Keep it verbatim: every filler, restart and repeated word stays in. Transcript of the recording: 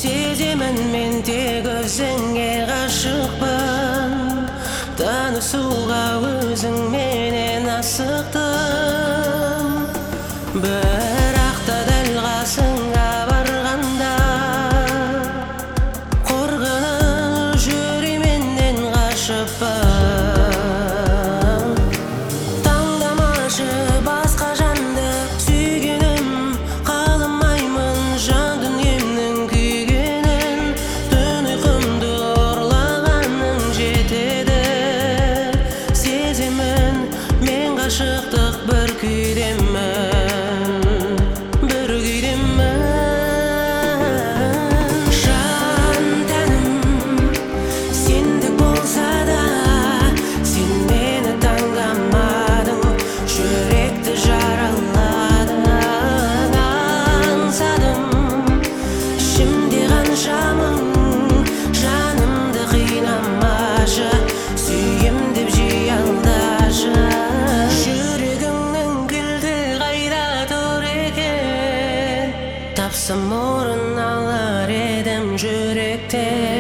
Сеземін мен тек өзіңе ғашықпын, танысуға өзіңменен асықтым. Бірақ та дәл қасыңа барғанда қорғанып жүременден қашыппын. Таңдамашы басқа жанды сүйгенім, қаламаймын жан дүниемнің күйгенін. Түн ұйқымды ұрлағаның жетеді, сеземін мен ғашықтық бір күйдемін, бір күйдемін. Жан тәнім сендік болса да, сен мені таңдамадың, жүректі жараладың. Аңсадым ішімде қанша мың, жанымды қинамашы, сүйем деп жиі алдашы. Жүрегіңнің кілті қайда тұр екен, тапсам орын алар едім жүректен.